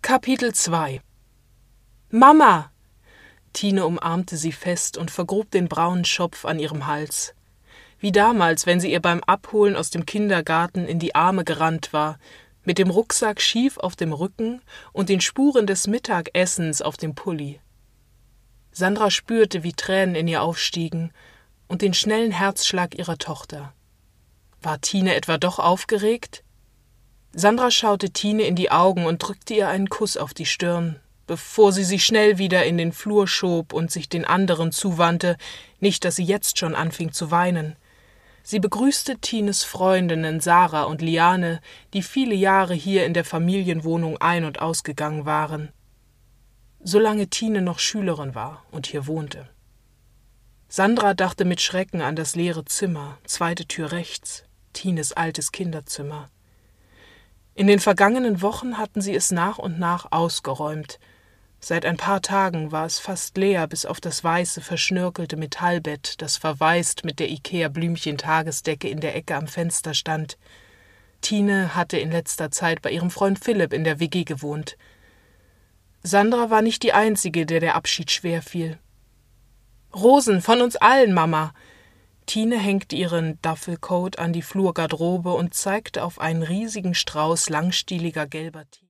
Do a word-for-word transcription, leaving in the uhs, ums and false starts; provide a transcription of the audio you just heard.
Kapitel zwei. »Mama!« Tine umarmte sie fest und vergrub den braunen Schopf an ihrem Hals. Wie damals, wenn sie ihr beim Abholen aus dem Kindergarten in die Arme gerannt war, mit dem Rucksack schief auf dem Rücken und den Spuren des Mittagessens auf dem Pulli. Sandra spürte, wie Tränen in ihr aufstiegen und den schnellen Herzschlag ihrer Tochter. War Tine etwa doch aufgeregt? Sandra schaute Tine in die Augen und drückte ihr einen Kuss auf die Stirn, bevor sie sich schnell wieder in den Flur schob und sich den anderen zuwandte, nicht, dass sie jetzt schon anfing zu weinen. Sie begrüßte Tines Freundinnen Sarah und Liane, die viele Jahre hier in der Familienwohnung ein- und ausgegangen waren, solange Tine noch Schülerin war und hier wohnte. Sandra dachte mit Schrecken an das leere Zimmer, zweite Tür rechts, Tines altes Kinderzimmer. In den vergangenen Wochen hatten sie es nach und nach ausgeräumt. Seit ein paar Tagen war es fast leer, bis auf das weiße, verschnörkelte Metallbett, das verwaist mit der Ikea-Blümchen-Tagesdecke in der Ecke am Fenster stand. Tine hatte in letzter Zeit bei ihrem Freund Philipp in der W G gewohnt. Sandra war nicht die Einzige, der der Abschied schwer fiel. »Rosen, von uns allen, Mama!« Tine hängte ihren Duffelcoat an die Flurgarderobe und zeigte auf einen riesigen Strauß langstieliger gelber Tiere.